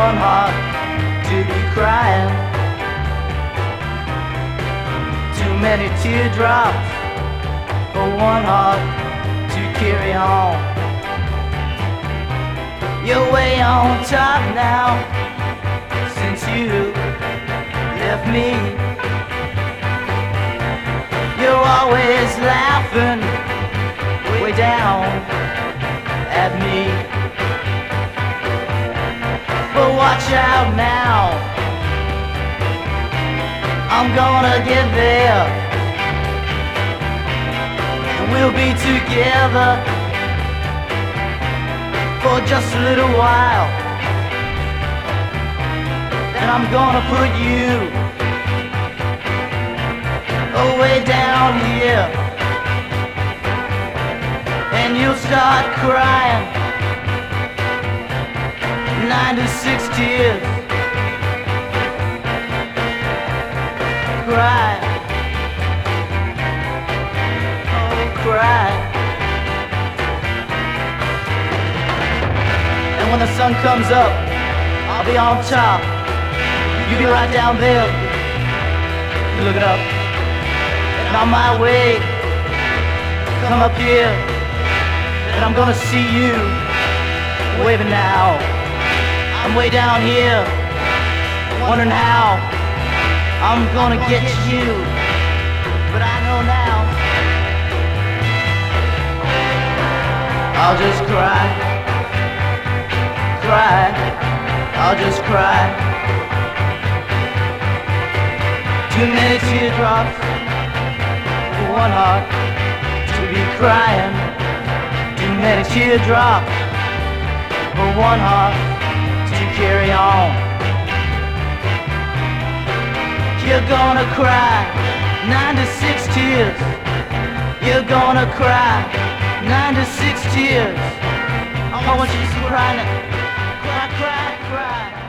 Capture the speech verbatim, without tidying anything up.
one heart to be crying. Too many teardrops for one heart to carry on. You're way on top now since you left me. You're always laughing way down at me. But watch out now, I'm gonna get there, and we'll be together for just a little while. Then I'm gonna put you way down here, and you'll start crying ninety-six tears. Cry, oh cry. And when the sun comes up, I'll be on top, you'll be right down there. Look it up. And on my way, come up here, and I'm gonna see you waving now. I'm way down here, wondering how I'm gonna get you, but I know now. I'll just cry, cry, I'll just cry. Too many teardrops, one heart to be crying. Too many teardrops for one heart to carry on. You're gonna cry ninety-six tears. You're gonna cry ninety-six tears. I want you to cry now. Cry, cry, cry.